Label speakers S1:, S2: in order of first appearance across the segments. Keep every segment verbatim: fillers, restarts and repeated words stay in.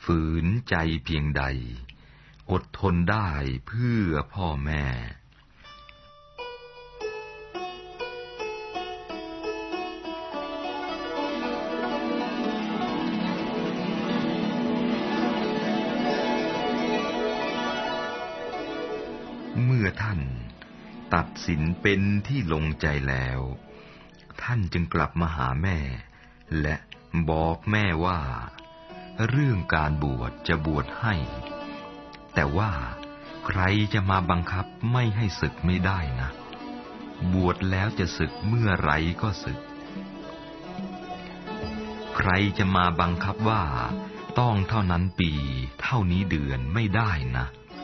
S1: ฝืนใจเพียงใดอดทนได้เพื่อพ่อแม่เมื่อท่านตัดสินเป็นที่ลงใจแล้วท่านจึงกลับมาหาแม่และบอกแม่ว่าเรื่องการบวชจะบวชให้แต่ว่าใครจะมาบังคับไม่ให้สึกไม่ได้นะบวชแล้วจะสึกเมื่อไรก็สึกใครจะมาบังคับว่าต้องเท่านั้นปีเท่านี้เดือนไม่ได้นะ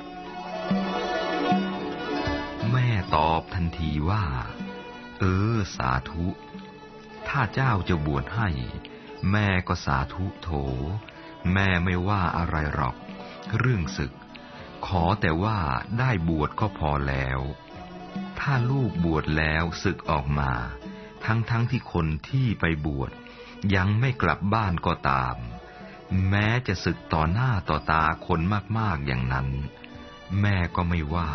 S1: แม่ตอบทันทีว่าเออสาธุถ้าเจ้าจะบวชให้แม่ก็สาธุโถแม่ไม่ว่าอะไรหรอกเรื่องศึกขอแต่ว่าได้บวชก็พอแล้วถ้าลูกบวชแล้วศึกออกมาทั้งๆ ท, ที่คนที่ไปบวชยังไม่กลับบ้านก็ตามแม้จะศึกต่อหน้าต่อตาคนมากๆอย่างนั้นแม่ก็ไม่ว่า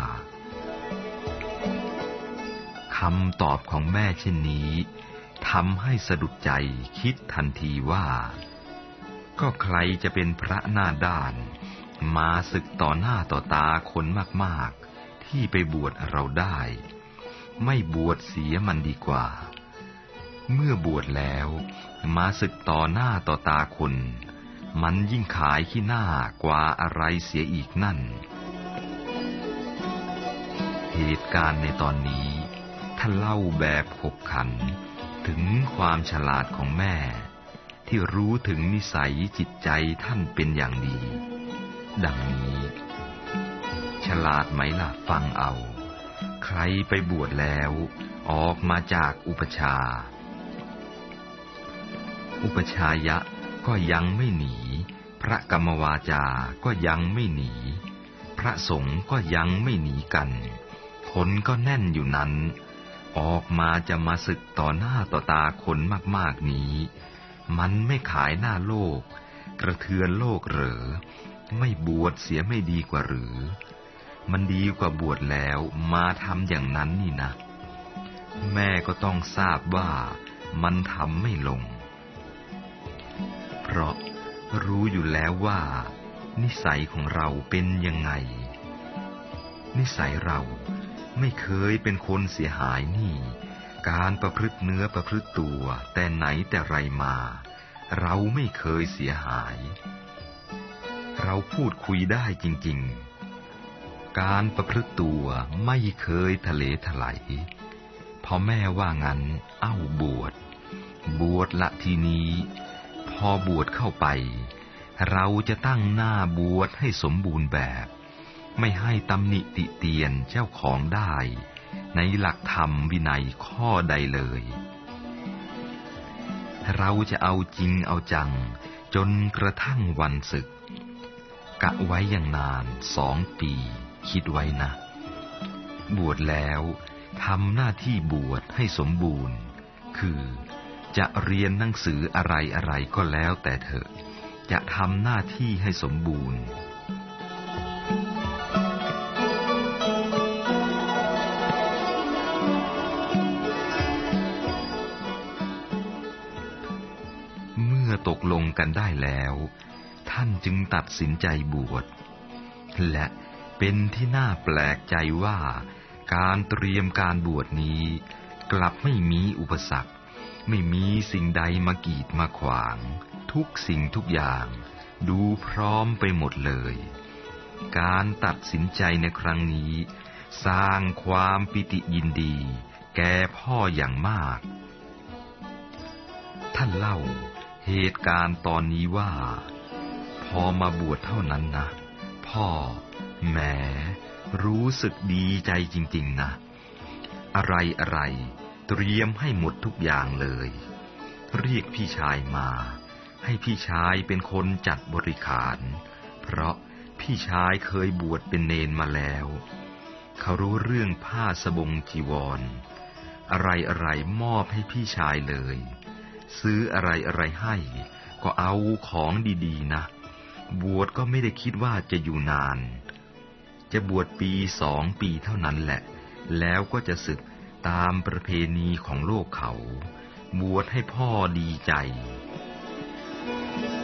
S1: คำตอบของแม่เช่นนี้ทำให้สะดุดใจคิดทันทีว่าก็ใครจะเป็นพระหน้าด้านมาศึกต่อหน้าต่อตาคนมากๆที่ไปบวชเราได้ไม่บวชเสียมันดีกว่าเมื่อบวชแล้วมาศึกต่อหน้าต่อตาคนมันยิ่งขายขี้หน้ากว่าอะไรเสียอีกนั่นเหตุการณ์ในตอนนี้ท่านเล่าแบบขบขันถึงความฉลาดของแม่ที่รู้ถึงนิสัยจิตใจท่านเป็นอย่างดีดังนี้ฉลาดไหมล่ะฟังเอาใครไปบวชแล้วออกมาจากอุปชาอุปชายะก็ยังไม่หนีพระกรรมวาจาก็ยังไม่หนีพระสงฆ์ก็ยังไม่หนีกันคนก็แน่นอยู่นั้นออกมาจะมาศึกต่อหน้าต่อตาคนมากๆนี้มันไม่ขายหน้าโลกกระเทือนโลกเหรอไม่บวชเสียไม่ดีกว่าหรือมันดีกว่าบวชแล้วมาทำอย่างนั้นนี่นะแม่ก็ต้องทราบว่ามันทำไม่ลงเพราะรู้อยู่แล้วว่านิสัยของเราเป็นยังไงนิสัยเราไม่เคยเป็นคนเสียหายนี่การประพฤติเนื้อประพฤติตัวแต่ไหนแต่ไรมาเราไม่เคยเสียหายเราพูดคุยได้จริงๆการประพฤติตัวไม่เคยทะเลถลายพอแม่ว่างั้นเอ้าบวชบวชละทีนี้พอบวชเข้าไปเราจะตั้งหน้าบวชให้สมบูรณ์แบบไม่ให้ตำหนิติเตียนเจ้าของได้ในหลักธรรมวินัยข้อใดเลยเราจะเอาจริงเอาจังจนกระทั่งวันศึกกะไว้อย่างนานสองปีคิดไว้นะบวชแล้วทำหน้าที่บวชให้สมบูรณ์คือจะเรียนหนังสืออะไรอะไรก็แล้วแต่เถอะจะทำหน้าที่ให้สมบูรณ์ตกลงกันได้แล้วท่านจึงตัดสินใจบวชและเป็นที่น่าแปลกใจว่าการเตรียมการบวชนี้กลับไม่มีอุปสรรคไม่มีสิ่งใดมากีดมาขวางทุกสิ่งทุกอย่างดูพร้อมไปหมดเลยการตัดสินใจในครั้งนี้สร้างความปิติยินดีแก่พ่ออย่างมากท่านเล่าเหตุการณ์ตอนนี้ว่าพอมาบวชเท่านั้นนะพ่อแหมรู้สึกดีใจจริงๆนะอะไรอะไรเตรียมให้หมดทุกอย่างเลยเรียกพี่ชายมาให้พี่ชายเป็นคนจัดบริขารเพราะพี่ชายเคยบวชเป็นเณรมาแล้วเขารู้เรื่องผ้าสบงจีวรอะไรอะไรมอบให้พี่ชายเลยซื้ออะไรอะไรให้ก็เอาของดีๆนะบวชก็ไม่ได้คิดว่าจะอยู่นานจะบวชปีสองปีเท่านั้นแหละแล้วก็จะสึกตามประเพณีของโลกเขาบวชให้พ่อดีใจ